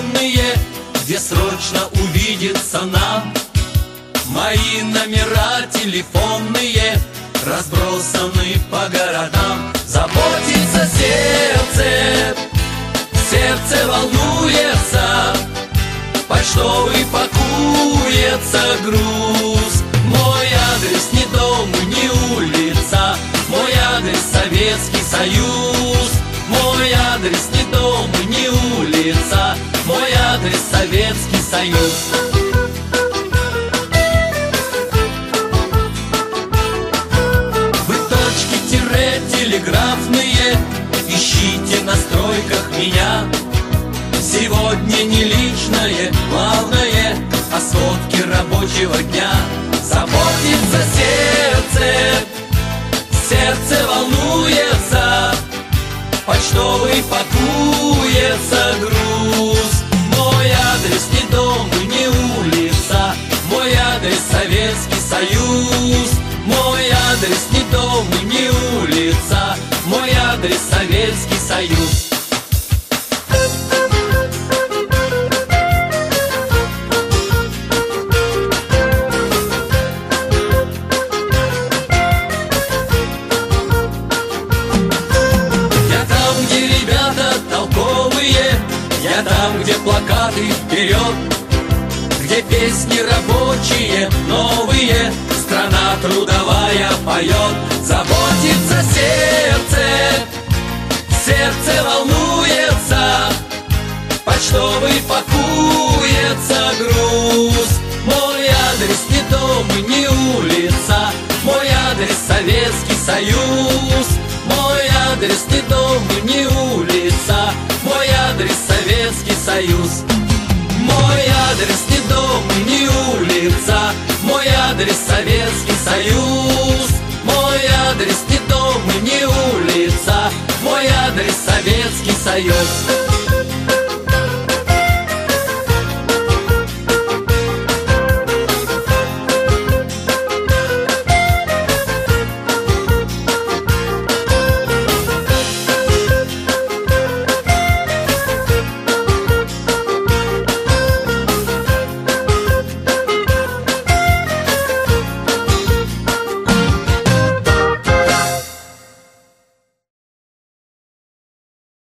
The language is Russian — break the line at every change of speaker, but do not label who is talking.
отдаленные, где срочно увидеться нам. Мои номера телефонные разбросаны по городам. Заботится сердце, сердце волнуется, почтовый пакуется груз. Мой адрес не дом, не улица, мой адрес Советский Союз. Мой адрес не дом, не улица, мой адрес Советский Союз. Вы точки-телеграфные, ищите на стройках меня. Сегодня не личное, главное о сводке рабочего дня. Заботится сердце, сердце волнуется, почтовый пакуется груз. Мой адрес не дом и не улица, мой адрес Советский Союз. Мой адрес не дом и не улица, мой адрес Советский Союз. Я там, где плакаты вперед, где песни рабочие новые, страна трудовая поет. Заботится сердце, сердце волнуется, почтовый пакуется груз. Мой адрес не дом и не улица, мой адрес Советский Союз. Мой адрес не дом и не улица, мой адрес Советский Союз. Мой адрес не дом и не улица, мой адрес Советский Союз. Мой адрес не дом и не улица, мой адрес Советский Союз.